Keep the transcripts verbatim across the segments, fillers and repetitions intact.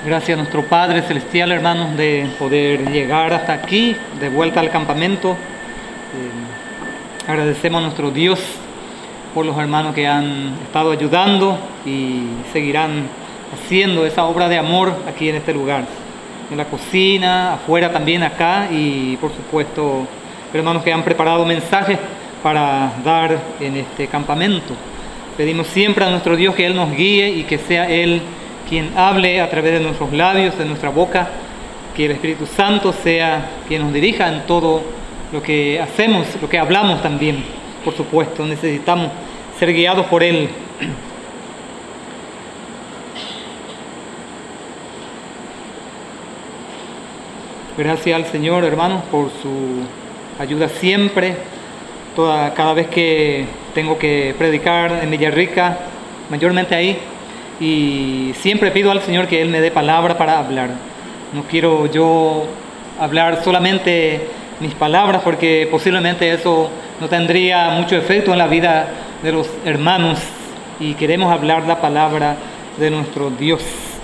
Gracias a nuestro Padre Celestial, hermanos, de poder llegar hasta aquí, de vuelta al campamento. Eh, agradecemos a nuestro Dios por los hermanos que han estado ayudando y seguirán haciendo esa obra de amor aquí en este lugar, en la cocina, afuera también acá, y por supuesto hermanos que han preparado mensajes para dar en este campamento. Pedimos siempre a nuestro Dios que Él nos guíe y que sea Él quien hable a través de nuestros labios, de nuestra boca, que el Espíritu Santo sea quien nos dirija en todo lo que hacemos, lo que hablamos también. Por supuesto, necesitamos ser guiados por Él. Gracias al Señor, hermanos, por su ayuda siempre. Toda, cada vez que tengo que predicar en Villarrica, mayormente ahí, y siempre pido al Señor que Él me dé palabra para hablar. No quiero yo hablar solamente mis palabras, porque posiblemente eso no tendría mucho efecto en la vida de los hermanos, y queremos hablar la palabra de nuestro Dios.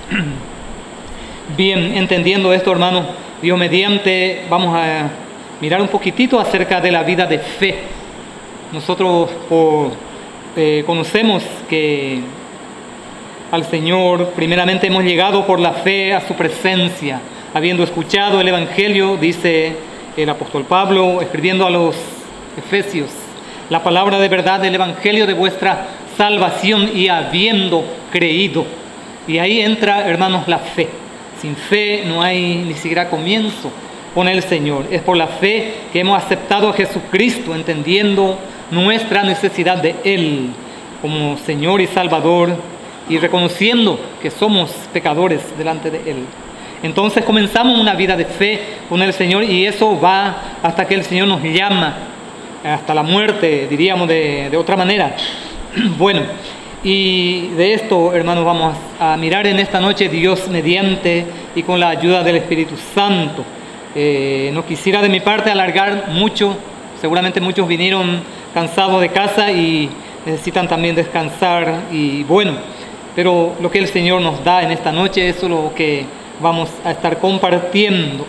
Bien, entendiendo esto, hermanos, Dios mediante, vamos a mirar un poquitito acerca de la vida de fe. Nosotros por, eh, conocemos que al Señor primeramente hemos llegado por la fe a su presencia, habiendo escuchado el Evangelio, dice el apóstol Pablo, escribiendo a los Efesios, la palabra de verdad del Evangelio de vuestra salvación, y habiendo creído. Y ahí entra, hermanos, la fe. Sin fe no hay ni siquiera comienzo con el Señor. Es por la fe que hemos aceptado a Jesucristo, entendiendo nuestra necesidad de Él como Señor y Salvador, y reconociendo que somos pecadores delante de Él. Entonces comenzamos una vida de fe con el Señor, y eso va hasta que el Señor nos llama, hasta la muerte, diríamos de, de otra manera. Bueno, y de esto, hermanos, vamos a mirar en esta noche, Dios mediante y con la ayuda del Espíritu Santo. Eh, no quisiera de mi parte alargar mucho. Seguramente muchos vinieron cansados de casa y necesitan también descansar, y bueno, pero lo que el Señor nos da en esta noche, eso es lo que vamos a estar compartiendo.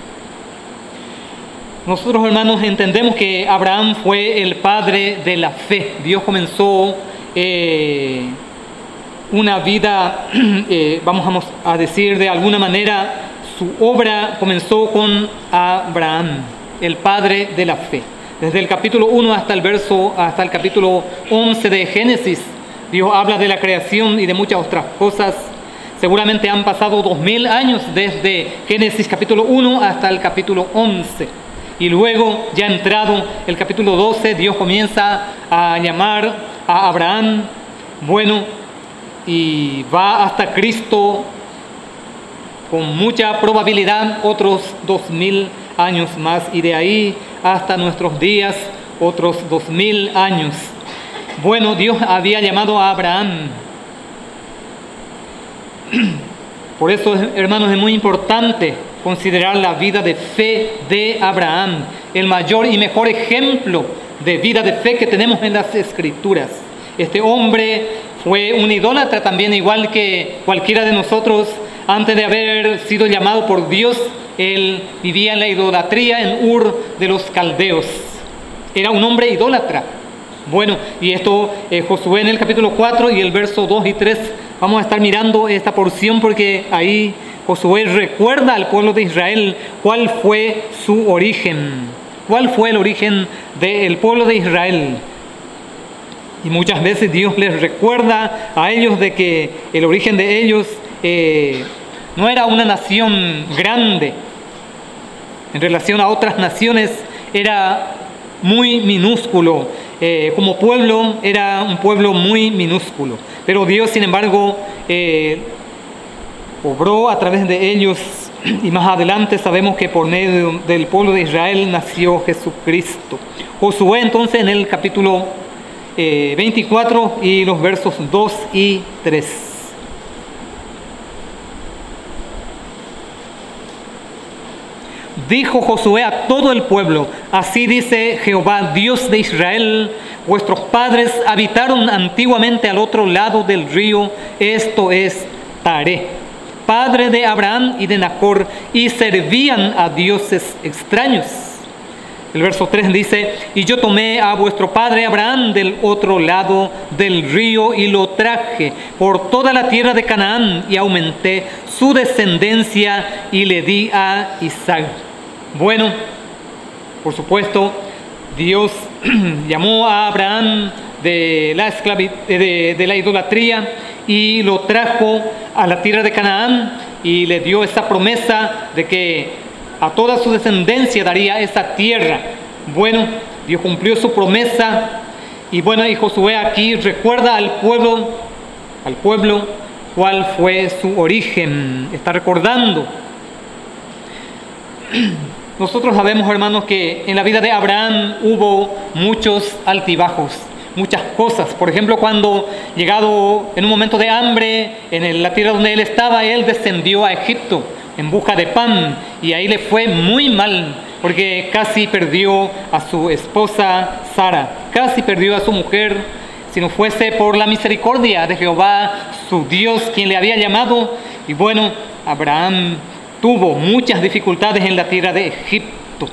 Nosotros, hermanos, entendemos que Abraham fue el padre de la fe. Dios comenzó eh, una vida, eh, vamos a decir de alguna manera, su obra comenzó con Abraham, el padre de la fe. Desde el capítulo uno hasta el verso, hasta el capítulo once de Génesis, Dios habla de la creación y de muchas otras cosas. Seguramente han pasado dos mil años desde Génesis capítulo uno hasta el capítulo once. Y luego, ya entrado el capítulo doce, Dios comienza a llamar a Abraham, bueno, y va hasta Cristo, con mucha probabilidad, otros dos mil años más, y de ahí hasta nuestros días, otros dos mil años. Bueno, Dios había llamado a Abraham. Por eso, hermanos, es muy importante considerar la vida de fe de Abraham, el mayor y mejor ejemplo de vida de fe que tenemos en las Escrituras. Este hombre fue un idólatra también, igual que cualquiera de nosotros. Antes de haber sido llamado por Dios, él vivía en la idolatría en Ur de los Caldeos. Era un hombre idólatra. Bueno, y esto eh, Josué en el capítulo cuatro y el verso dos y tres, vamos a estar mirando esta porción, porque ahí Josué recuerda al pueblo de Israel cuál fue su origen, cuál fue el origen del pueblo de Israel. Y muchas veces Dios les recuerda a ellos de que el origen de ellos eh, no era una nación grande. En relación a otras naciones era muy minúsculo. Eh, como pueblo era un pueblo muy minúsculo. Pero Dios, sin embargo, eh, obró a través de ellos, y más adelante sabemos que por medio del pueblo de Israel nació Jesucristo. Josué, entonces, en el capítulo eh, veinticuatro y los versos dos y tres. Dijo Josué a todo el pueblo: así dice Jehová, Dios de Israel, vuestros padres habitaron antiguamente al otro lado del río, esto es Taré. padre de Abraham y de Nacor, y servían a dioses extraños. El verso tres dice, y yo tomé a vuestro padre Abraham del otro lado del río y lo traje por toda la tierra de Canaán y aumenté su descendencia y le di a Isaac. Bueno, por supuesto, Dios llamó a Abraham de la esclavi- de, de la idolatría y lo trajo a la tierra de Canaán y le dio esa promesa de que a toda su descendencia daría esa tierra. Bueno, Dios cumplió su promesa. Y bueno, y Josué aquí recuerda al pueblo, al pueblo, cuál fue su origen. Está recordando. Nosotros sabemos, hermanos, que en la vida de Abraham hubo muchos altibajos, muchas cosas. Por ejemplo, cuando llegado en un momento de hambre en la tierra donde él estaba, él descendió a Egipto en busca de pan, y ahí le fue muy mal, porque casi perdió a su esposa Sara, casi perdió a su mujer, si no fuese por la misericordia de Jehová, su Dios, quien le había llamado. Y bueno, Abraham tuvo muchas dificultades en la tierra de Egipto,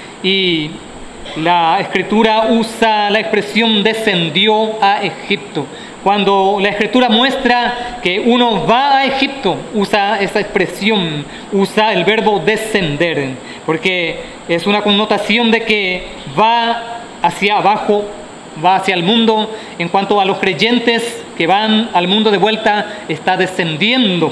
y la Escritura usa la expresión descendió a Egipto. Cuando la Escritura muestra que uno va a Egipto, usa esa expresión, usa el verbo descender, porque es una connotación de que va hacia abajo, va hacia el mundo. En cuanto a los creyentes que van al mundo de vuelta, está descendiendo.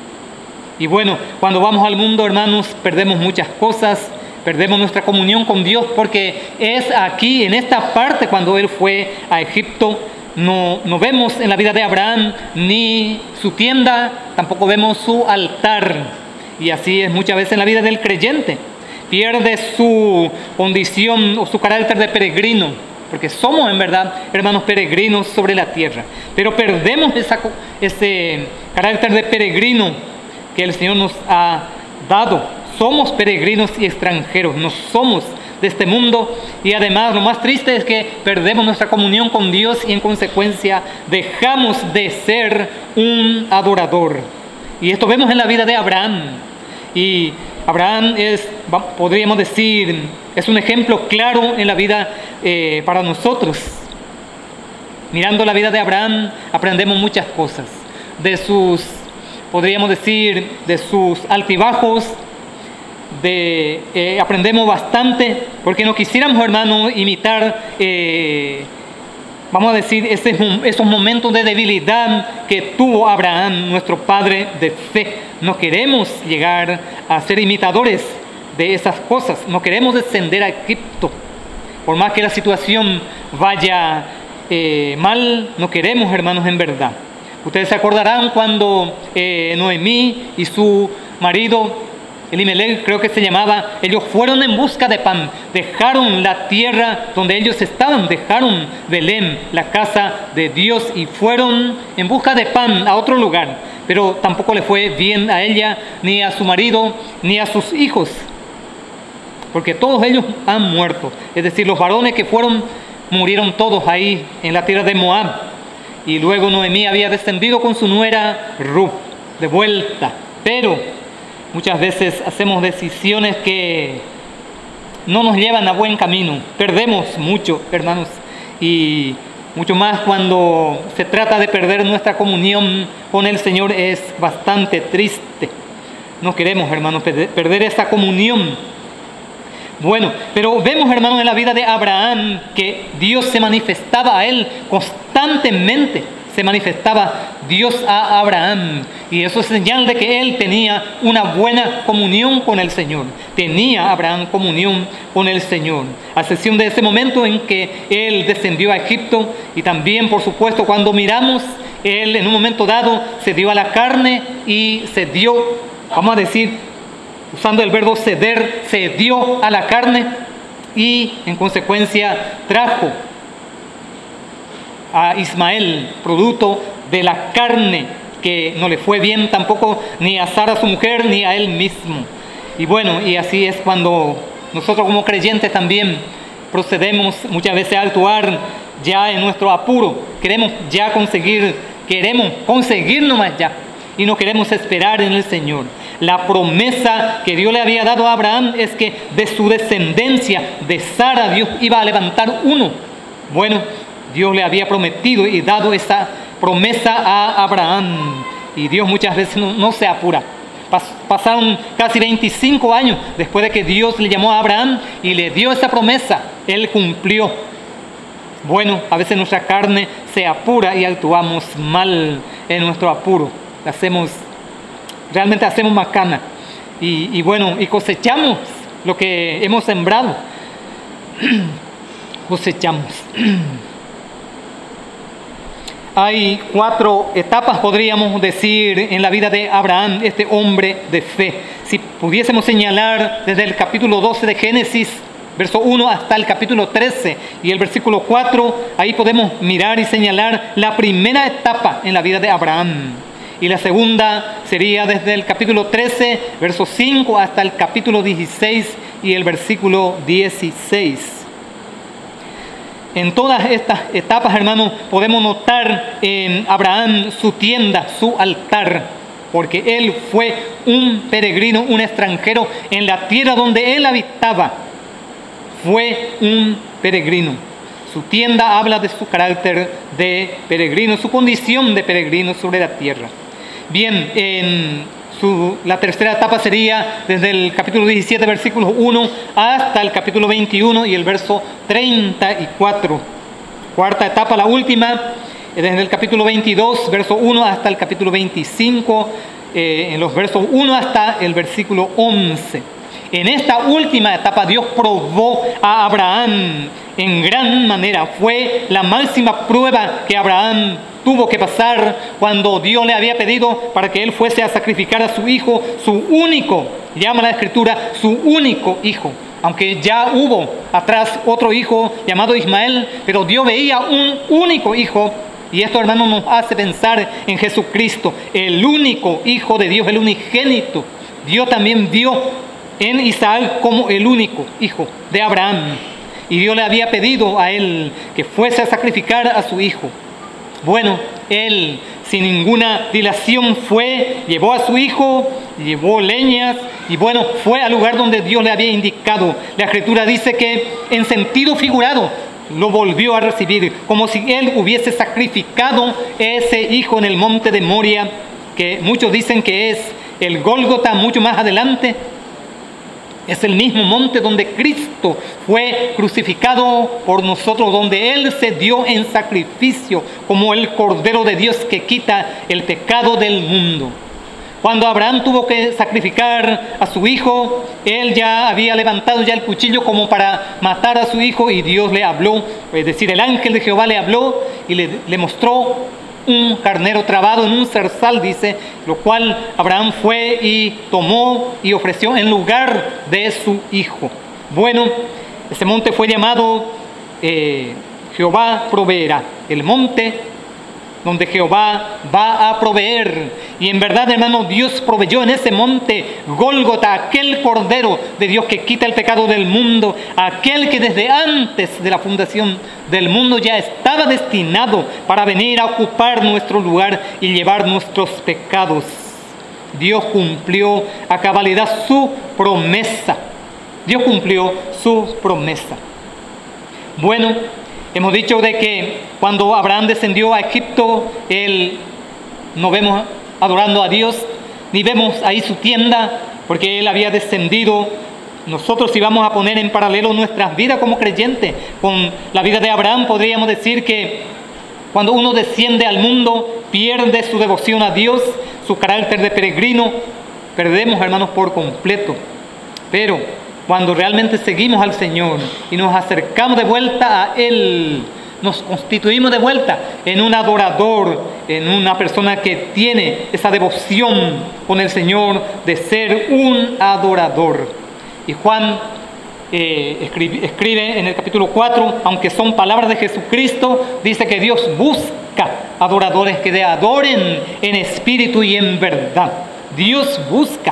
Y bueno, cuando vamos al mundo, hermanos, perdemos muchas cosas, perdemos nuestra comunión con Dios, porque es aquí, en esta parte, cuando él fue a Egipto. No, no vemos en la vida de Abraham ni su tienda, tampoco vemos su altar. Y así es muchas veces en la vida del creyente. Pierde su condición o su carácter de peregrino, porque somos en verdad, hermanos, peregrinos sobre la tierra. Pero perdemos esa, ese carácter de peregrino que el Señor nos ha dado. Somos peregrinos y extranjeros, no somos de este mundo, y además lo más triste es que perdemos nuestra comunión con Dios y en consecuencia dejamos de ser un adorador. Y esto vemos en la vida de Abraham. Y Abraham es, podríamos decir, es un ejemplo claro en la vida eh, para nosotros. Mirando la vida de Abraham aprendemos muchas cosas, de sus, podríamos decir, de sus altibajos. De, eh, aprendemos bastante, porque no quisiéramos, hermanos, imitar, eh, vamos a decir, ese, esos momentos de debilidad que tuvo Abraham, nuestro padre de fe. No queremos llegar a ser imitadores de esas cosas, no queremos descender a Egipto, por más que la situación vaya eh, mal, no queremos, hermanos, en verdad. Ustedes se acordarán cuando eh, Noemí y su marido Elimelech, creo que se llamaba, ellos fueron en busca de pan, dejaron la tierra donde ellos estaban, dejaron Belén, la casa de Dios, y fueron en busca de pan a otro lugar, pero tampoco le fue bien a ella, ni a su marido, ni a sus hijos, porque todos ellos han muerto, es decir, los varones que fueron, murieron todos ahí en la tierra de Moab, y luego Noemí había descendido con su nuera Ruth, de vuelta, pero muchas veces hacemos decisiones que no nos llevan a buen camino. Perdemos mucho, hermanos, y mucho más cuando se trata de perder nuestra comunión con el Señor. Es bastante triste. No queremos, hermanos, perder esa comunión. Bueno, pero vemos, hermanos, en la vida de Abraham que Dios se manifestaba a él constantemente. Se manifestaba Dios a Abraham, y eso es señal de que él tenía una buena comunión con el Señor. Tenía Abraham comunión con el Señor, a excepción de ese momento en que él descendió a Egipto, y también, por supuesto, cuando miramos, él en un momento dado se dio a la carne y se dio, vamos a decir, usando el verbo ceder, se dio a la carne y en consecuencia trajo a Ismael, producto de la carne, que no le fue bien tampoco ni a Sara su mujer ni a él mismo. Y bueno, y así es cuando nosotros como creyentes también procedemos muchas veces a actuar ya en nuestro apuro. Queremos ya conseguir, queremos conseguir nomás ya. y no queremos esperar en el Señor. La promesa que Dios le había dado a Abraham es que de su descendencia, de Sara, Dios iba a levantar uno. Bueno, Dios le había prometido y dado esa promesa a Abraham. Y Dios muchas veces no, no se apura. Pas, pasaron casi veinticinco años después de que Dios le llamó a Abraham y le dio esa promesa. Él cumplió. Bueno, a veces nuestra carne se apura y actuamos mal en nuestro apuro. Hacemos, realmente hacemos macana. Y, y bueno, y cosechamos lo que hemos sembrado. Cosechamos. Hay cuatro etapas, podríamos decir, en la vida de Abraham, este hombre de fe. Si pudiésemos señalar desde el capítulo doce de Génesis, verso uno hasta el capítulo trece y el versículo cuatro, ahí podemos mirar y señalar la primera etapa en la vida de Abraham. Y la segunda sería desde el capítulo trece, verso cinco, hasta el capítulo dieciséis y el versículo dieciséis. En todas estas etapas, hermanos, podemos notar en Abraham su tienda, su altar, porque él fue un peregrino, un extranjero en la tierra donde él habitaba. Fue un peregrino. Su tienda habla de su carácter de peregrino, su condición de peregrino sobre la tierra. Bien, en su, la tercera etapa sería desde el capítulo diecisiete, versículos uno, hasta el capítulo veintiuno y el verso treinta y cuatro. Cuarta etapa, la última, desde el capítulo veintidós, verso uno, hasta el capítulo veinticinco, eh, en los versos uno hasta el versículo once. En esta última etapa Dios probó a Abraham en gran manera. Fue la máxima prueba que Abraham tuvo que pasar cuando Dios le había pedido para que él fuese a sacrificar a su hijo, su único, llama la Escritura, su único hijo. Aunque ya hubo atrás otro hijo llamado Ismael, pero Dios veía un único hijo. Y esto, hermanos, nos hace pensar en Jesucristo, el único hijo de Dios, el unigénito. Dios también vio en Isaac como el único hijo de Abraham. Y Dios le había pedido a él que fuese a sacrificar a su hijo. Bueno, él sin ninguna dilación fue, llevó a su hijo, llevó leñas y bueno, fue al lugar donde Dios le había indicado. La Escritura dice que en sentido figurado lo volvió a recibir, como si él hubiese sacrificado ese hijo en el monte de Moria, que muchos dicen que es el Gólgota mucho más adelante. Es el mismo monte donde Cristo fue crucificado por nosotros, donde Él se dio en sacrificio como el Cordero de Dios que quita el pecado del mundo. Cuando Abraham tuvo que sacrificar a su hijo, él ya había levantado ya el cuchillo como para matar a su hijo y Dios le habló, es decir, el ángel de Jehová le habló y le, le mostró un carnero trabado en un zarzal, dice, lo cual Abraham fue y tomó y ofreció en lugar de su hijo. Bueno, ese monte fue llamado eh, Jehová proveerá, el monte donde Jehová va a proveer. Y en verdad, hermano, Dios proveyó en ese monte Gólgota, aquel Cordero de Dios que quita el pecado del mundo, aquel que desde antes de la fundación del mundo ya estaba destinado para venir a ocupar nuestro lugar y llevar nuestros pecados. Dios cumplió a cabalidad su promesa. Dios cumplió su promesa. Bueno, hemos dicho de que cuando Abraham descendió a Egipto, él no vemos adorando a Dios, ni vemos ahí su tienda, porque él había descendido. Nosotros, si vamos a poner en paralelo nuestras vidas como creyentes con la vida de Abraham, podríamos decir que cuando uno desciende al mundo, pierde su devoción a Dios, su carácter de peregrino, perdemos, hermanos, por completo. Pero cuando realmente seguimos al Señor y nos acercamos de vuelta a Él, nos constituimos de vuelta en un adorador, en una persona que tiene esa devoción con el Señor de ser un adorador. Y Juan eh, escribe, escribe en el capítulo cuatro, aunque son palabras de Jesucristo, dice que Dios busca adoradores que le adoren en espíritu y en verdad. Dios busca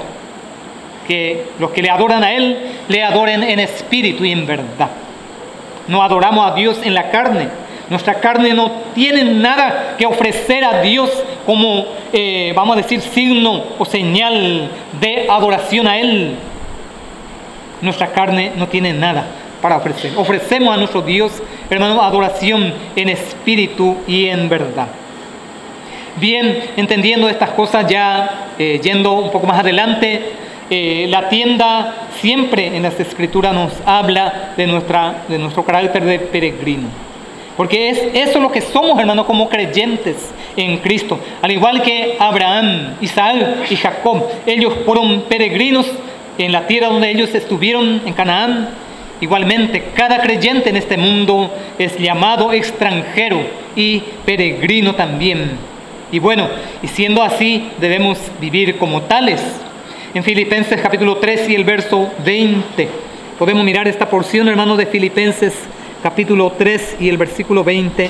que los que le adoran a Él, le adoren en espíritu y en verdad. No adoramos a Dios en la carne. Nuestra carne no tiene nada que ofrecer a Dios como eh, vamos a decir, signo o señal de adoración a Él. Nuestra carne no tiene nada para ofrecer. Ofrecemos a nuestro Dios, hermano, adoración en espíritu y en verdad. Bien, entendiendo estas cosas, ya eh, yendo un poco más adelante, eh, la tienda siempre en las Escrituras nos habla de, nuestra, de nuestro carácter de peregrino. Porque es eso lo que somos, hermanos, como creyentes en Cristo. Al igual que Abraham, Isaac y Jacob, ellos fueron peregrinos en la tierra donde ellos estuvieron, en Canaán. Igualmente, cada creyente en este mundo es llamado extranjero y peregrino también. Y bueno, y siendo así, debemos vivir como tales. En Filipenses capítulo tres y el verso veinte, podemos mirar esta porción, hermanos, de Filipenses capítulo tres y el versículo veinte.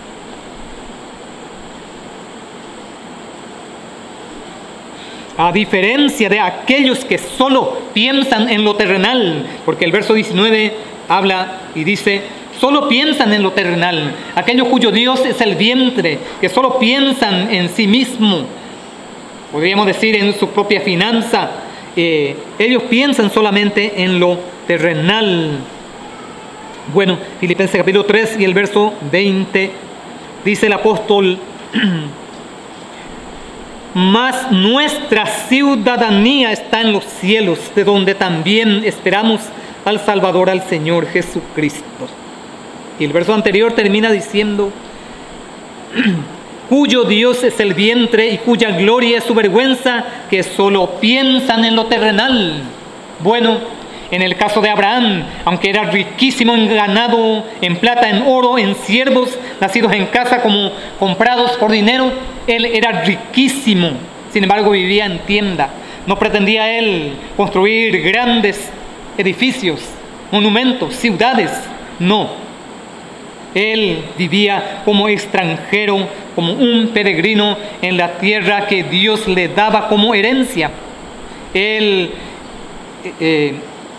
A diferencia de aquellos que solo piensan en lo terrenal, porque el verso diecinueve habla y dice, solo piensan en lo terrenal, aquellos cuyo Dios es el vientre, que solo piensan en sí mismo, podríamos decir en su propia finanza, eh, ellos piensan solamente en lo terrenal. Bueno, Filipenses capítulo tres y el verso veinte, dice el apóstol, mas nuestra ciudadanía está en los cielos, de donde también esperamos al Salvador, al Señor Jesucristo. Y el verso anterior termina diciendo, cuyo Dios es el vientre y cuya gloria es su vergüenza, que solo piensan en lo terrenal. Bueno, en el caso de Abraham, aunque era riquísimo en ganado, en plata, en oro, en siervos, nacidos en casa como comprados por dinero, él era riquísimo. Sin embargo, vivía en tienda. No pretendía él construir grandes edificios, monumentos, ciudades. No. Él vivía como extranjero, como un peregrino en la tierra que Dios le daba como herencia. Él eh,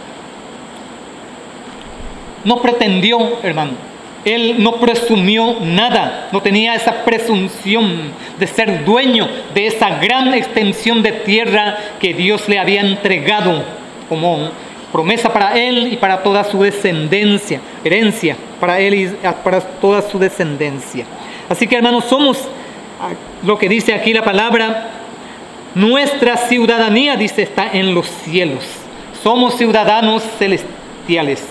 no pretendió, hermano, él no presumió nada, no tenía esa presunción de ser dueño de esa gran extensión de tierra que Dios le había entregado como promesa para él y para toda su descendencia, herencia para él y para toda su descendencia. Así que, hermanos, somos lo que dice aquí la palabra, nuestra ciudadanía, dice, está en los cielos. Somos ciudadanos celestiales.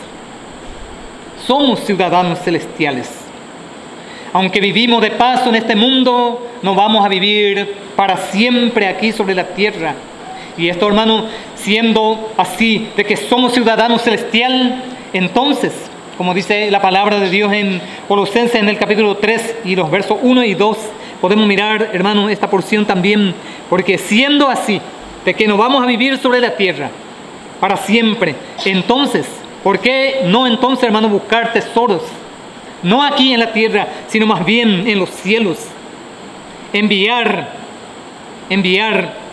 Somos ciudadanos celestiales. Aunque vivimos de paso en este mundo, no vamos a vivir para siempre aquí sobre la tierra. Y esto, hermano, siendo así, de que somos ciudadanos celestiales, entonces, como dice la palabra de Dios en Colosenses en el capítulo tres y los versos uno y dos, podemos mirar, hermano, esta porción también, porque siendo así, de que no vamos a vivir sobre la tierra para siempre, entonces, ¿por qué no entonces, hermano, buscar tesoros? No aquí en la tierra, sino más bien en los cielos. Enviar, enviar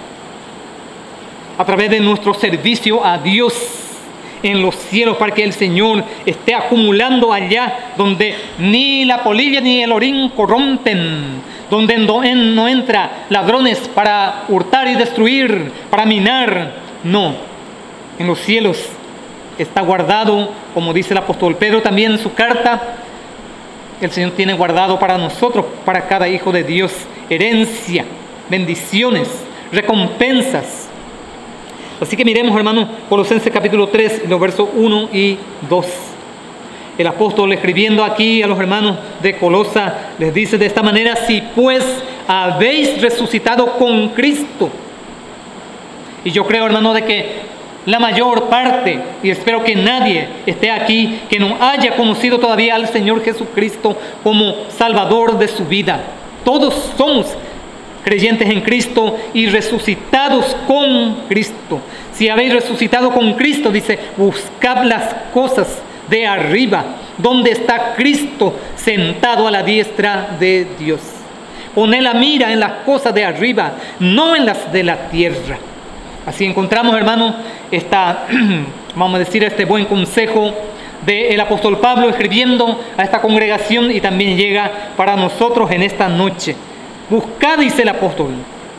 a través de nuestro servicio a Dios en los cielos, para que el Señor esté acumulando allá donde ni la polilla ni el orín corrompen, donde no entra ladrones para hurtar y destruir, para minar. No, en los cielos está guardado, como dice el apóstol Pedro también en su carta, el Señor tiene guardado para nosotros, para cada hijo de Dios, herencia, bendiciones, recompensas. Así que miremos, hermanos, Colosenses capítulo tres, los versos uno y dos. El apóstol, escribiendo aquí a los hermanos de Colosa, les dice de esta manera: si pues habéis resucitado con Cristo. Y yo creo, hermano, de que la mayor parte, y espero que nadie esté aquí que no haya conocido todavía al Señor Jesucristo como Salvador de su vida. Todos somos creyentes en Cristo y resucitados con Cristo. Si habéis resucitado con Cristo, dice, buscad las cosas de arriba, donde está Cristo sentado a la diestra de Dios. Poned la mira en las cosas de arriba, no en las de la tierra. Así encontramos, hermanos, esta, vamos a decir, este buen consejo del apóstol Pablo escribiendo a esta congregación, y también llega para nosotros en esta noche. Buscad, dice el apóstol,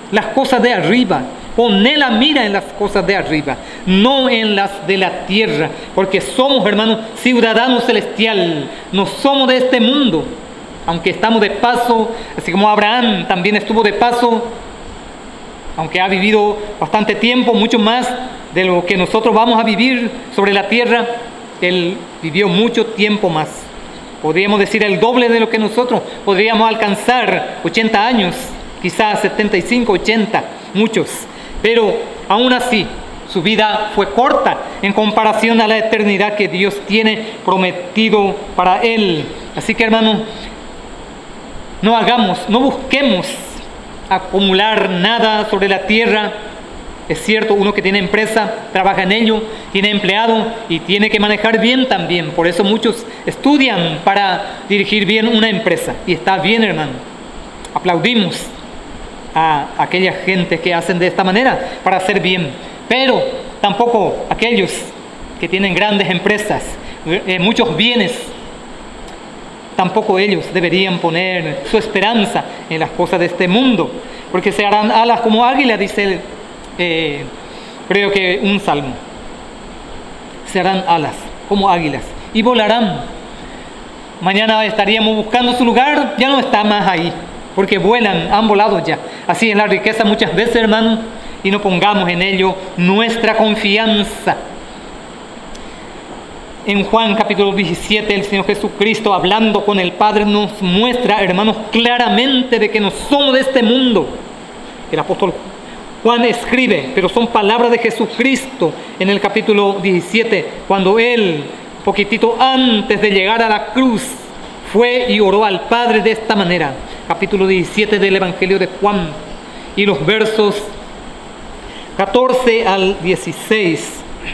las cosas de arriba. Poné la mira en las cosas de arriba, no en las de la tierra, porque somos, hermanos, ciudadanos celestiales, no somos de este mundo. Aunque estamos de paso, así como Abraham también estuvo de paso, aunque ha vivido bastante tiempo, mucho más de lo que nosotros vamos a vivir sobre la tierra, él vivió mucho tiempo más. Podríamos decir el doble de lo que nosotros podríamos alcanzar, ochenta años, quizás setenta y cinco, ochenta, muchos. Pero aún así, su vida fue corta en comparación a la eternidad que Dios tiene prometido para él. Así que, hermanos, no hagamos, no busquemos acumular nada sobre la tierra. Es cierto, uno que tiene empresa, trabaja en ello, tiene empleado y tiene que manejar bien también. Por eso muchos estudian para dirigir bien una empresa. Y está bien, hermano. Aplaudimos a aquella gente que hacen de esta manera para hacer bien. Pero tampoco aquellos que tienen grandes empresas, eh, muchos bienes, tampoco ellos deberían poner su esperanza en las cosas de este mundo, porque se harán alas como águila, dice, eh, creo que un salmo. Se harán alas como águilas y volarán. Mañana estaríamos buscando su lugar, ya no está más ahí, porque vuelan, han volado ya. Así es la riqueza muchas veces, hermanos, y no pongamos en ello nuestra confianza. En Juan capítulo diecisiete, el Señor Jesucristo, hablando con el Padre, nos muestra, hermanos, claramente de que no somos de este mundo. El apóstol Juan escribe, pero son palabras de Jesucristo en el capítulo diecisiete, cuando Él, poquitito antes de llegar a la cruz, fue y oró al Padre de esta manera. Capítulo diecisiete del Evangelio de Juan, y los versos catorce al dieciséis.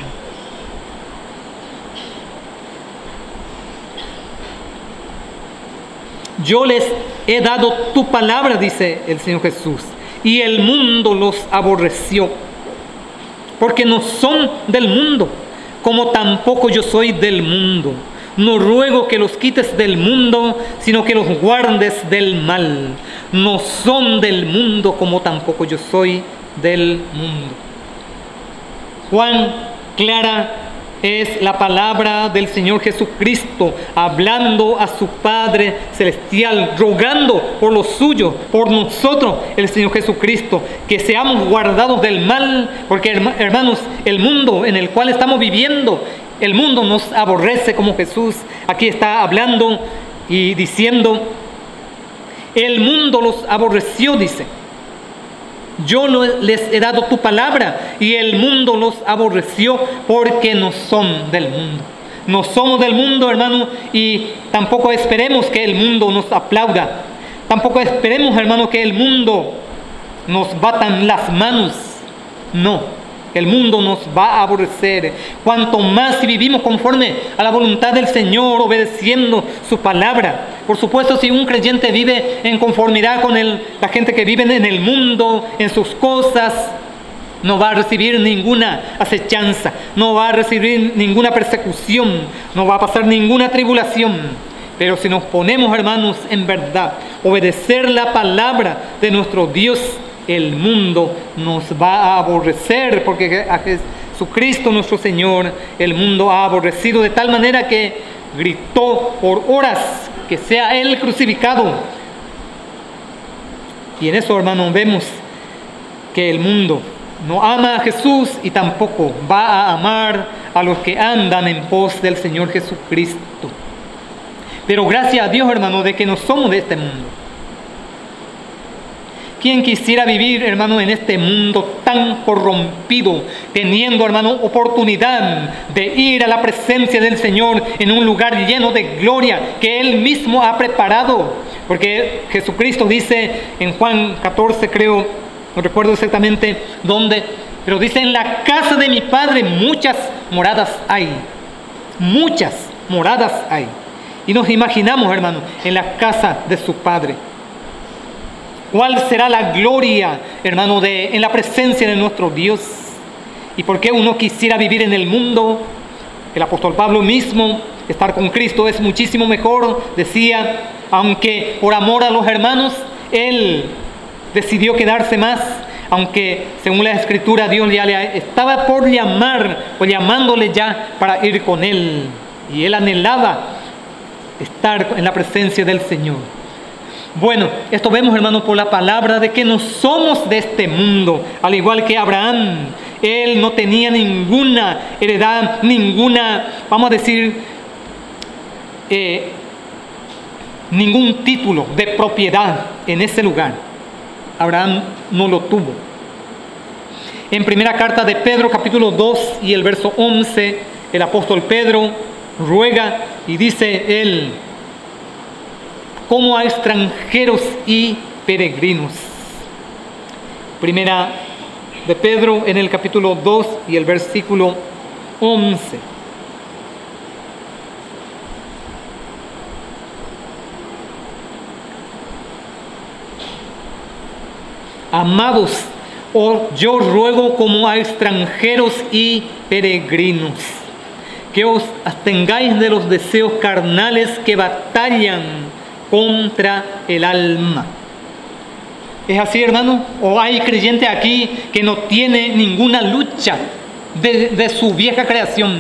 Yo les he dado tu palabra, dice el Señor Jesús, y el mundo los aborreció, porque no son del mundo, como tampoco yo soy del mundo. No ruego que los quites del mundo, sino que los guardes del mal. No son del mundo, como tampoco yo soy del mundo. Cuán clara es la palabra del Señor Jesucristo, hablando a su Padre Celestial, rogando por los suyos, por nosotros, el Señor Jesucristo, que seamos guardados del mal, porque, hermanos, el mundo en el cual estamos viviendo, el mundo nos aborrece, como Jesús aquí está hablando y diciendo, el mundo los aborreció, dice. Yo les he dado tu palabra y el mundo los aborreció porque no son del mundo. No somos del mundo, hermano, y tampoco esperemos que el mundo nos aplauda. Tampoco esperemos, hermano, que el mundo nos batan las manos. No. El mundo nos va a aborrecer. Cuanto más si vivimos conforme a la voluntad del Señor, obedeciendo su palabra. Por supuesto, si un creyente vive en conformidad con el, la gente que vive en el mundo, en sus cosas, no va a recibir ninguna acechanza, no va a recibir ninguna persecución, no va a pasar ninguna tribulación. Pero si nos ponemos, hermanos, en verdad, obedecer la palabra de nuestro Dios, el mundo nos va a aborrecer, porque a Jesucristo nuestro Señor el mundo ha aborrecido de tal manera que gritó por horas que sea Él crucificado. Y en eso, hermanos, vemos que el mundo no ama a Jesús y tampoco va a amar a los que andan en pos del Señor Jesucristo. Pero gracias a Dios, hermanos, de que no somos de este mundo. ¿Quién quisiera vivir, hermano, en este mundo tan corrompido, teniendo, hermano, oportunidad de ir a la presencia del Señor en un lugar lleno de gloria que Él mismo ha preparado? Porque Jesucristo dice en Juan catorce, creo, no recuerdo exactamente dónde, pero dice, en la casa de mi Padre muchas moradas hay. Muchas moradas hay. Y nos imaginamos, hermano, en la casa de su Padre. ¿Cuál será la gloria, hermano, de, en la presencia de nuestro Dios? ¿Y por qué uno quisiera vivir en el mundo? El apóstol Pablo mismo, estar con Cristo es muchísimo mejor, decía, aunque por amor a los hermanos, él decidió quedarse más, aunque según la Escritura Dios ya le estaba por llamar o llamándole ya para ir con Él, y él anhelaba estar en la presencia del Señor. Bueno, esto vemos, hermanos, por la palabra de que no somos de este mundo, al igual que Abraham. Él no tenía ninguna heredad, ninguna, vamos a decir, eh, ningún título de propiedad en ese lugar. Abraham no lo tuvo. En primera carta de Pedro, capítulo dos y el verso once, el apóstol Pedro ruega y dice él: como a extranjeros y peregrinos. Primera de Pedro en el capítulo dos y el versículo once. Amados, oh, yo ruego como a extranjeros y peregrinos, que os abstengáis de los deseos carnales que batallan contra el alma. ¿Es así, hermano? ¿O hay creyente aquí que no tiene ninguna lucha de, de su vieja creación?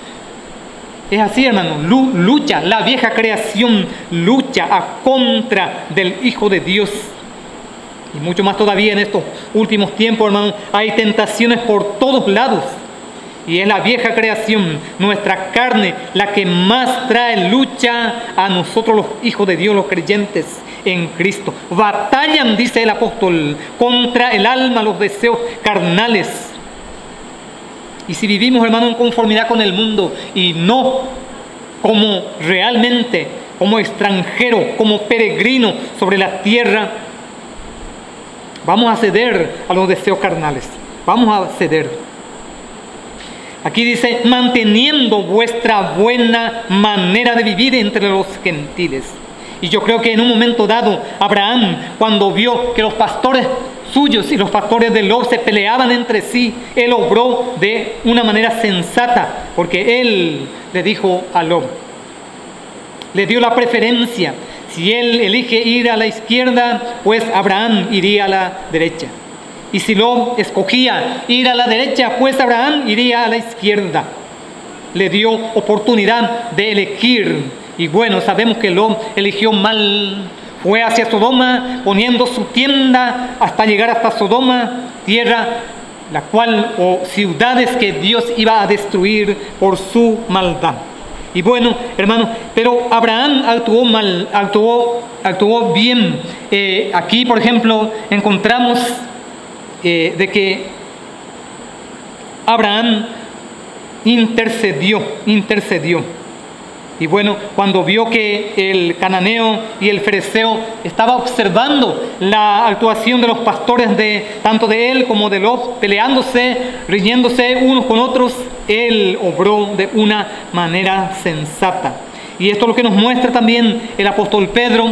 Es así, hermano. Lucha, la vieja creación lucha a contra del Hijo de Dios. Y mucho más todavía en estos últimos tiempos, hermano, hay tentaciones por todos lados. Y es la vieja creación, nuestra carne, la que más trae lucha a nosotros los hijos de Dios, los creyentes en Cristo. Batallan, dice el apóstol, contra el alma, los deseos carnales. Y si vivimos, hermano, en conformidad con el mundo y no como realmente, como extranjero, como peregrino sobre la tierra, vamos a ceder a los deseos carnales. Vamos a ceder. Aquí dice: manteniendo vuestra buena manera de vivir entre los gentiles. Y yo creo que en un momento dado, Abraham, cuando vio que los pastores suyos y los pastores de Lot se peleaban entre sí, él obró de una manera sensata, porque él le dijo a Lot, le dio la preferencia. Si él elige ir a la izquierda, pues Abraham iría a la derecha. Y si Lot escogía ir a la derecha, pues Abraham iría a la izquierda. Le dio oportunidad de elegir. Y bueno, sabemos que Lot eligió mal. Fue hacia Sodoma, poniendo su tienda hasta llegar hasta Sodoma, tierra la cual, o ciudades que Dios iba a destruir por su maldad. Y bueno, hermanos, pero Abraham actuó mal, actuó, actuó bien. Eh, aquí, por ejemplo, encontramos eh, de que Abraham intercedió, intercedió. Y bueno, cuando vio que el cananeo y el fereceo estaba observando la actuación de los pastores, de tanto de él como de Lot, peleándose, riñéndose unos con otros, él obró de una manera sensata. Y esto es lo que nos muestra también el apóstol Pedro.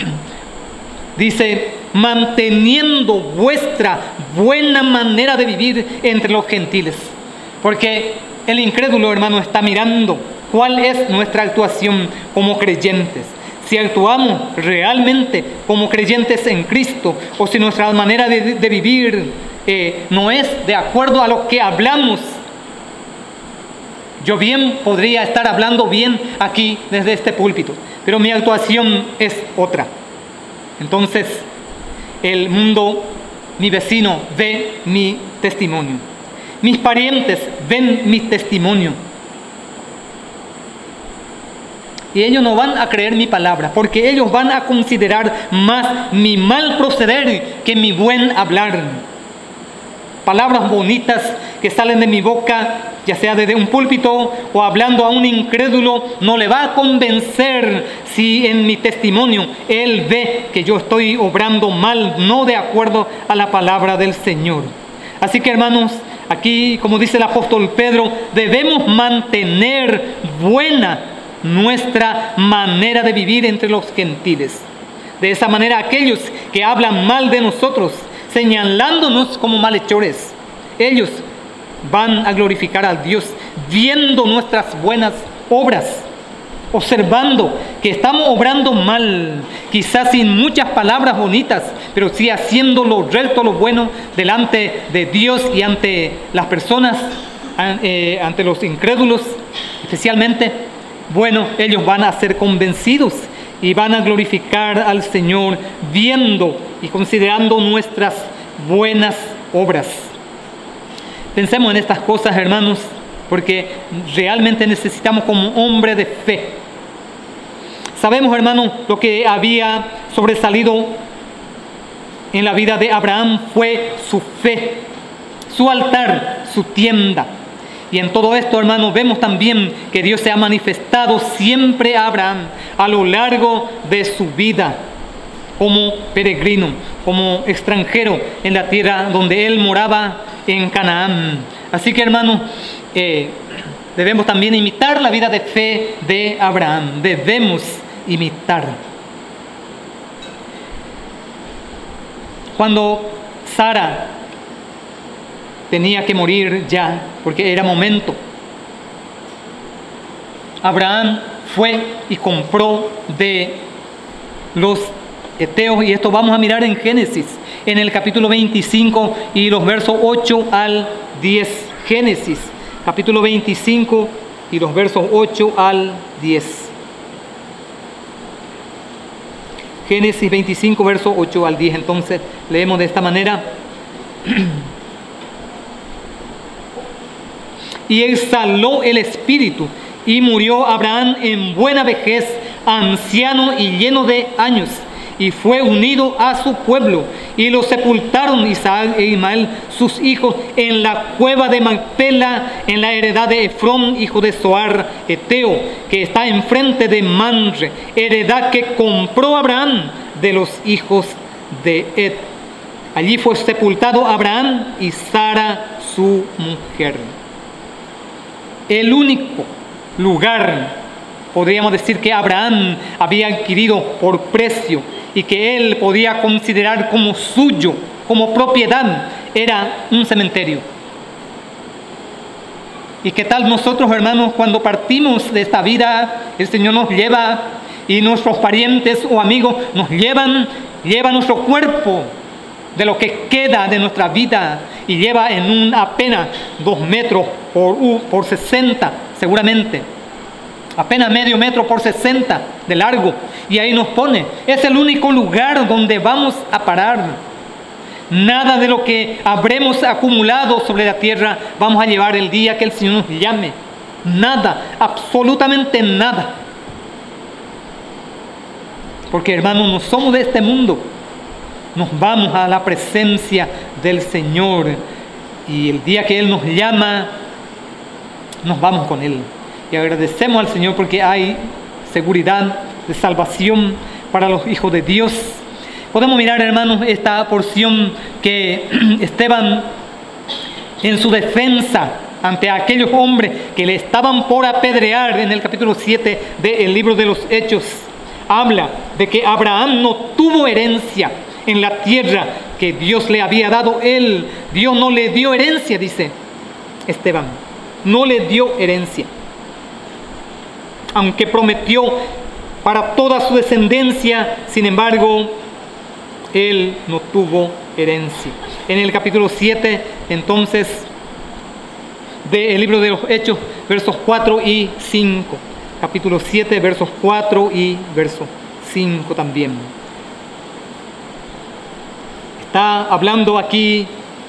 Dice: manteniendo vuestra buena manera de vivir entre los gentiles. Porque el incrédulo, hermano, está mirando cuál es nuestra actuación como creyentes. Si actuamos realmente como creyentes en Cristo, o si nuestra manera de, de vivir eh, no es de acuerdo a lo que hablamos. Yo bien podría estar hablando bien aquí desde este púlpito, pero mi actuación es otra. Entonces, el mundo, mi vecino, ve mi testimonio. Mis parientes ven mi testimonio. Y ellos no van a creer mi palabra, porque ellos van a considerar más mi mal proceder que mi buen hablar. Palabras bonitas que salen de mi boca, ya sea desde un púlpito o hablando a un incrédulo, no le va a convencer si en mi testimonio él ve que yo estoy obrando mal, no de acuerdo a la palabra del Señor. Así que, hermanos, aquí, como dice el apóstol Pedro, debemos mantener buena nuestra manera de vivir entre los gentiles. De esa manera, aquellos que hablan mal de nosotros, señalándonos como malhechores, ellos van a glorificar a Dios viendo nuestras buenas obras, observando que estamos obrando mal, quizás sin muchas palabras bonitas, pero sí haciendo lo recto, lo bueno delante de Dios y ante las personas, eh, ante los incrédulos especialmente, bueno, ellos van a ser convencidos y van a glorificar al Señor viendo y considerando nuestras buenas obras. Pensemos en estas cosas, hermanos, porque realmente necesitamos como hombre de fe. Sabemos, hermanos, lo que había sobresalido en la vida de Abraham fue su fe, su altar, su tienda. Y en todo esto, hermanos, vemos también que Dios se ha manifestado siempre a Abraham a lo largo de su vida como peregrino, como extranjero en la tierra donde él moraba, en Canaán. Así que, hermanos, eh, debemos también imitar la vida de fe de Abraham. Debemos imitar. Cuando Sara tenía que morir ya, porque era momento, Abraham fue y compró de los heteos, y esto vamos a mirar en Génesis, en el capítulo veinticinco y los versos ocho al diez. Génesis, capítulo veinticinco y los versos ocho al diez. Génesis veinticinco, versos ocho al diez. Entonces, leemos de esta manera. Y exhaló el espíritu, y murió Abraham en buena vejez, anciano y lleno de años, y fue unido a su pueblo, y lo sepultaron Isaac e Ismael, sus hijos, en la cueva de Macpela, en la heredad de Efrón, hijo de Zoar, heteo, que está enfrente de Manre, heredad que compró Abraham de los hijos de Ed. Allí fue sepultado Abraham y Sara, su mujer. El único lugar, podríamos decir, que Abraham había adquirido por precio y que él podía considerar como suyo, como propiedad, era un cementerio. ¿Y qué tal nosotros, hermanos, cuando partimos de esta vida? El Señor nos lleva y nuestros parientes o amigos nos llevan, lleva nuestro cuerpo, de lo que queda de nuestra vida, y lleva en un apenas dos metros por, por sesenta, seguramente, apenas medio metro por sesenta de largo, y ahí nos pone. Es el único lugar donde vamos a parar. Nada de lo que habremos acumulado sobre la tierra vamos a llevar el día que el Señor nos llame. Nada, absolutamente nada. Porque, hermanos, no somos de este mundo. Nos vamos a la presencia del Señor, y el día que Él nos llama, nos vamos con Él. Y agradecemos al Señor porque hay seguridad de salvación para los hijos de Dios. Podemos mirar, hermanos, esta porción que Esteban, en su defensa ante aquellos hombres que le estaban por apedrear, en el capítulo siete del libro de los Hechos, habla de que Abraham no tuvo herencia en la tierra que Dios le había dado él. Dios no le dio herencia, dice Esteban. No le dio herencia. Aunque prometió para toda su descendencia, sin embargo, él no tuvo herencia. En el capítulo siete, entonces, del libro de los Hechos, versos cuatro y cinco. Capítulo siete, versos cuatro y verso cinco también. Está hablando aquí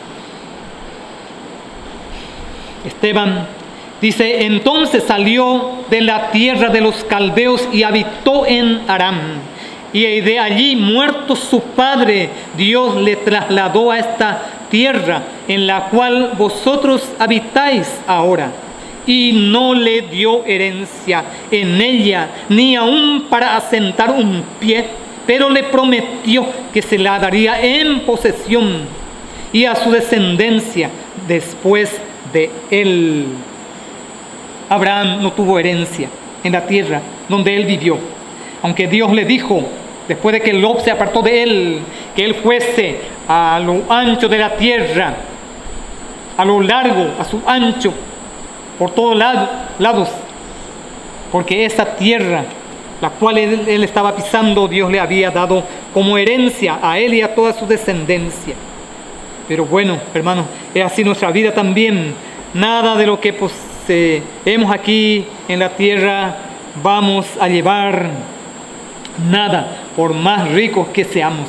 Esteban. Dice: entonces salió de la tierra de los caldeos y habitó en Aram. Y de allí, muerto su padre, Dios le trasladó a esta tierra en la cual vosotros habitáis ahora. Y no le dio herencia en ella, ni aun para asentar un pie, pero le prometió que se la daría en posesión y a su descendencia después de él. Abraham no tuvo herencia en la tierra donde él vivió, aunque Dios le dijo, después de que Lot se apartó de él, que él fuese a lo ancho de la tierra, a lo largo, a su ancho, por todos lados, porque esa tierra, la cual él, él estaba pisando, Dios le había dado como herencia a él y a toda su descendencia. Pero bueno, hermanos, es así nuestra vida también. Nada de lo que poseemos aquí en la tierra vamos a llevar, nada, por más ricos que seamos.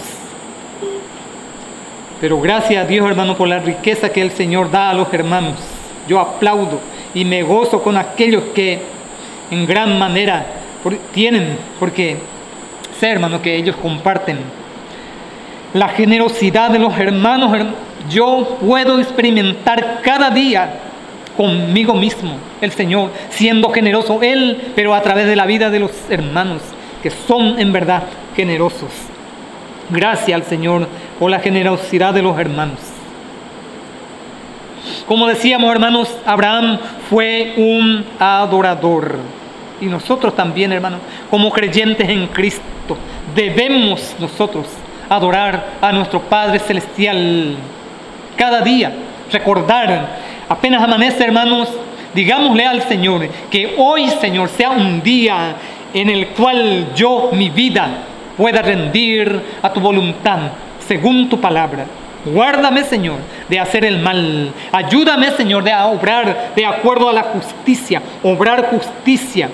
Pero gracias a Dios, hermano, por la riqueza que el Señor da a los hermanos. Yo aplaudo y me gozo con aquellos que en gran manera tienen, porque sé, hermano, que ellos comparten la generosidad de los hermanos. Yo puedo experimentar cada día conmigo mismo el Señor siendo generoso, Él, pero a través de la vida de los hermanos que son en verdad generosos. Gracias al Señor por la generosidad de los hermanos. Como decíamos, hermanos, Abraham fue un adorador. Y nosotros también, hermanos, como creyentes en Cristo, debemos nosotros adorar a nuestro Padre Celestial cada día. Recordar, apenas amanece, hermanos, digámosle al Señor que hoy, Señor, sea un día en el cual yo, mi vida, pueda rendir a tu voluntad, según tu palabra. Guárdame, Señor, de hacer el mal. Ayúdame, Señor, de obrar de acuerdo a la justicia, obrar justicia.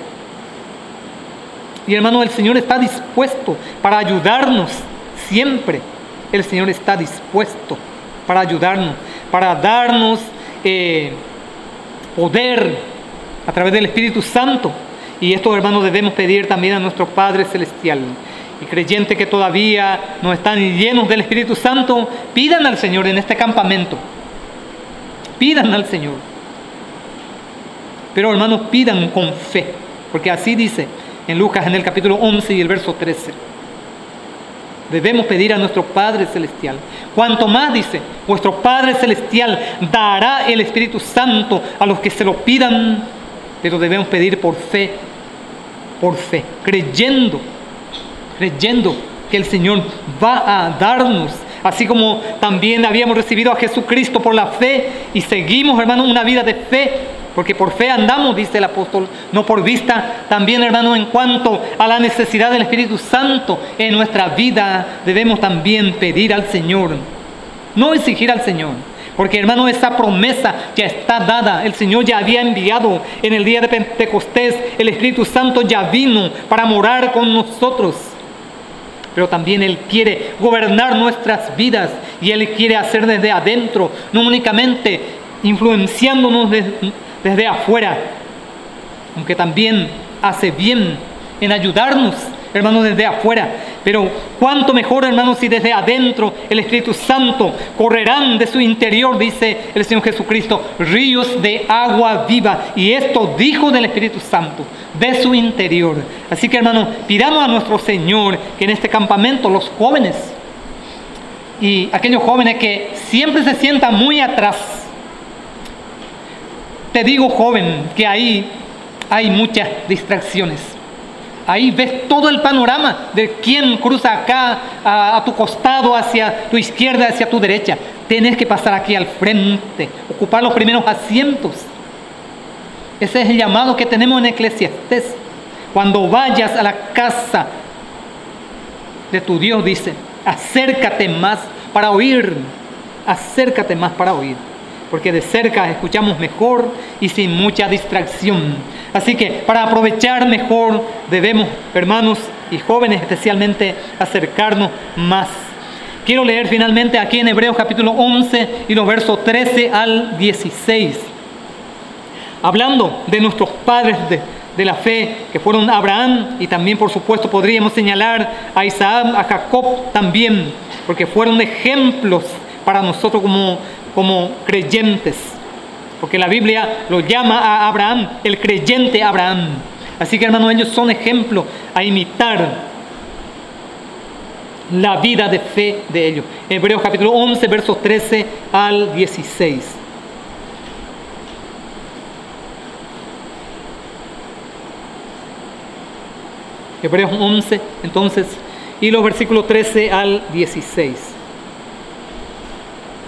Y hermano, el Señor está dispuesto para ayudarnos siempre. El Señor está dispuesto para ayudarnos, para darnos eh, poder a través del Espíritu Santo. Y esto, hermanos, debemos pedir también a nuestro Padre Celestial. Y creyentes que todavía no están llenos del Espíritu Santo, pidan al Señor en este campamento. Pidan al Señor. Pero, hermanos, pidan con fe, porque así dice en Lucas, en el capítulo once y el verso trece. Debemos pedir a nuestro Padre Celestial. Cuanto más, dice, vuestro Padre Celestial dará el Espíritu Santo a los que se lo pidan, pero debemos pedir por fe, por fe, creyendo, creyendo que el Señor va a darnos, así como también habíamos recibido a Jesucristo por la fe y seguimos, hermanos, una vida de fe, porque por fe andamos, dice el apóstol, no por vista. También, hermano, en cuanto a la necesidad del Espíritu Santo en nuestra vida, debemos también pedir al Señor, no exigir al Señor, porque, hermano, esa promesa ya está dada. El Señor ya había enviado en el día de Pentecostés, el Espíritu Santo ya vino para morar con nosotros. Pero también Él quiere gobernar nuestras vidas y Él quiere hacer desde adentro, no únicamente influenciándonos desde, desde afuera, aunque también hace bien en ayudarnos, hermanos, desde afuera. Pero cuánto mejor, hermanos, si desde adentro el Espíritu Santo correrán de su interior, dice el Señor Jesucristo, ríos de agua viva. Y esto dijo del Espíritu Santo, de su interior. Así que, hermanos, pidamos a nuestro Señor que en este campamento los jóvenes y aquellos jóvenes que siempre se sientan muy atrás, te digo, joven, que ahí hay muchas distracciones. Ahí ves todo el panorama de quién cruza acá, a, a tu costado, hacia tu izquierda, hacia tu derecha. Tienes que pasar aquí al frente, ocupar los primeros asientos. Ese es el llamado que tenemos en Eclesiastés. Cuando vayas a la casa de tu Dios, dice, acércate más para oír. Acércate más para oír. Porque de cerca escuchamos mejor y sin mucha distracción. Así que para aprovechar mejor debemos, hermanos y jóvenes especialmente, acercarnos más. Quiero leer finalmente aquí en Hebreos capítulo once y los versos trece al dieciséis. Hablando de nuestros padres de, de la fe, que fueron Abraham, y también por supuesto podríamos señalar a Isaac, a Jacob también, porque fueron ejemplos para nosotros como como creyentes, porque la Biblia lo llama a Abraham el creyente Abraham. Así que, hermanos, ellos son ejemplos a imitar la vida de fe de ellos. Hebreos capítulo once, versos trece al dieciséis. Hebreos once, entonces, y los versículos trece al dieciséis.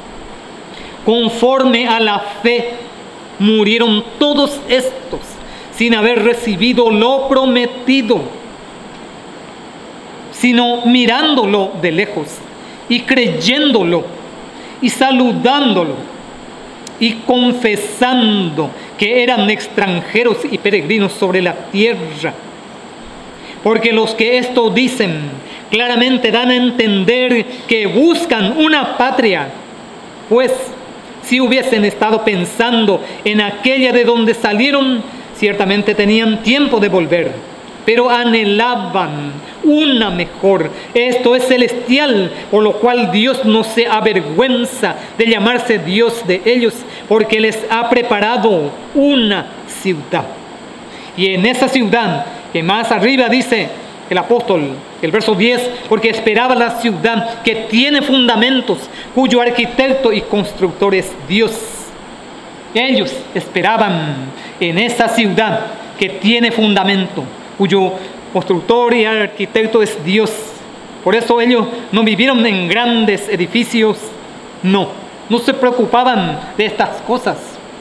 Conforme a la fe murieron todos estos, sin haber recibido lo prometido, sino mirándolo de lejos y creyéndolo y saludándolo y confesando que eran extranjeros y peregrinos sobre la tierra. Porque los que esto dicen claramente dan a entender que buscan una patria, pues si hubiesen estado pensando en aquella de donde salieron, ciertamente tenían tiempo de volver, pero anhelaban una mejor. Esto es celestial, por lo cual Dios no se avergüenza de llamarse Dios de ellos, porque les ha preparado una ciudad. Y en esa ciudad, que más arriba dice el apóstol, el verso diez, porque esperaba la ciudad que tiene fundamentos, cuyo arquitecto y constructor es Dios. Ellos esperaban en esa ciudad que tiene fundamento, cuyo constructor y arquitecto es Dios. Por eso ellos no vivieron en grandes edificios, no, no se preocupaban de estas cosas.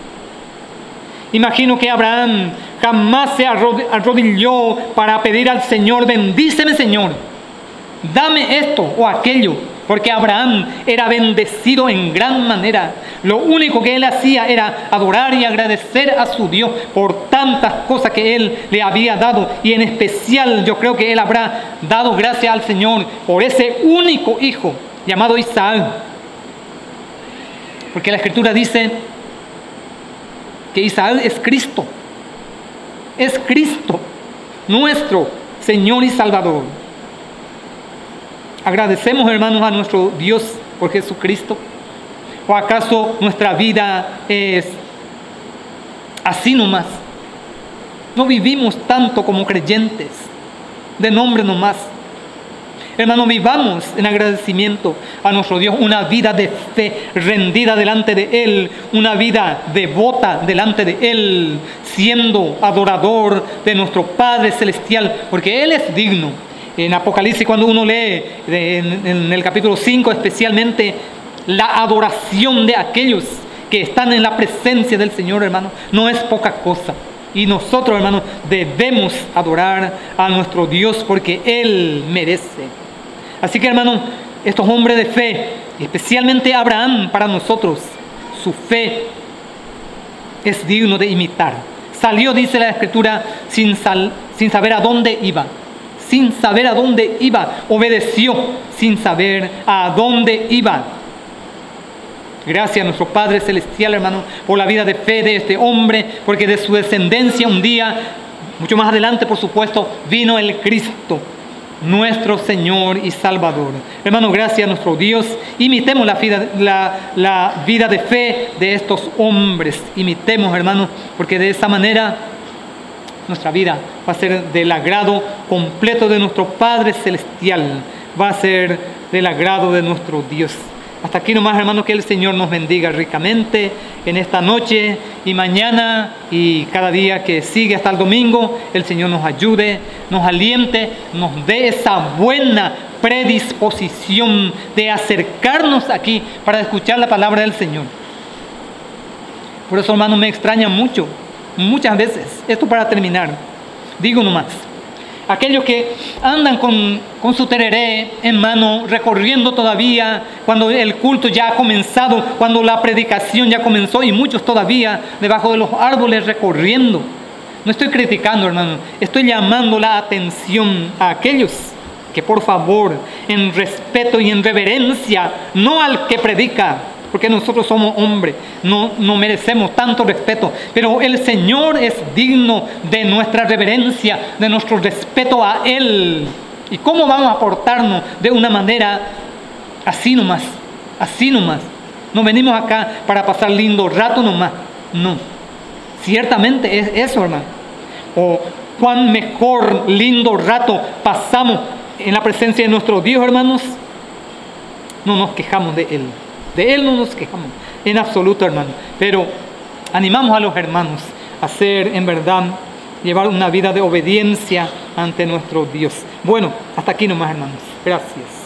Imagino que Abraham jamás se arrodilló para pedir al Señor: bendíceme, Señor, dame esto o aquello, porque Abraham era bendecido en gran manera. Lo único que él hacía era adorar y agradecer a su Dios por tantas cosas que él le había dado, y en especial yo creo que él habrá dado gracias al Señor por ese único hijo llamado Isaac, porque la Escritura dice que Isaac es Cristo, es Cristo, nuestro Señor y Salvador. ¿Agradecemos, hermanos, a nuestro Dios por Jesucristo? ¿O acaso nuestra vida es así nomás? No vivimos tanto como creyentes, de nombre nomás. Hermanos, vivamos en agradecimiento a nuestro Dios, una vida de fe rendida delante de Él, una vida devota delante de Él, siendo adorador de nuestro Padre Celestial, porque Él es digno. En Apocalipsis, cuando uno lee en, en el capítulo cinco, especialmente la adoración de aquellos que están en la presencia del Señor, hermano, no es poca cosa. Y nosotros, hermanos, debemos adorar a nuestro Dios porque Él merece. Así que, hermanos, estos hombres de fe, especialmente Abraham, para nosotros, su fe es digno de imitar. Salió, dice la Escritura, sin, sal, sin saber a dónde iba. Sin saber a dónde iba. Obedeció sin saber a dónde iba. Gracias a nuestro Padre Celestial, hermano, por la vida de fe de este hombre, porque de su descendencia un día, mucho más adelante, por supuesto, vino el Cristo, nuestro Señor y Salvador. Hermano, gracias a nuestro Dios. Imitemos la vida, la, la vida de fe de estos hombres. Imitemos, hermano, porque de esa manera nuestra vida va a ser del agrado completo de nuestro Padre Celestial. Va a ser del agrado de nuestro Dios. Hasta aquí nomás, hermanos, que el Señor nos bendiga ricamente en esta noche y mañana y cada día que sigue hasta el domingo. El Señor nos ayude, nos aliente, nos dé esa buena predisposición de acercarnos aquí para escuchar la palabra del Señor. Por eso, hermanos, me extraña mucho, muchas veces, esto para terminar, digo nomás, aquellos que andan con, con su tereré en mano, recorriendo todavía, cuando el culto ya ha comenzado, cuando la predicación ya comenzó, y muchos todavía debajo de los árboles recorriendo. No estoy criticando, hermano, estoy llamando la atención a aquellos que, por favor, en respeto y en reverencia, no al que predica, porque nosotros somos hombres, no, no merecemos tanto respeto, pero el Señor es digno de nuestra reverencia, de nuestro respeto a Él. ¿Y cómo vamos a portarnos de una manera así nomás? Así nomás. No venimos acá para pasar lindo rato nomás. No. Ciertamente es eso, hermano. O cuán mejor, lindo rato pasamos en la presencia de nuestro Dios, hermanos. No nos quejamos de Él. De Él no nos quejamos, en absoluto, hermano. Pero animamos a los hermanos a hacer, en verdad, llevar una vida de obediencia ante nuestro Dios. Bueno, hasta aquí nomás, hermanos. Gracias.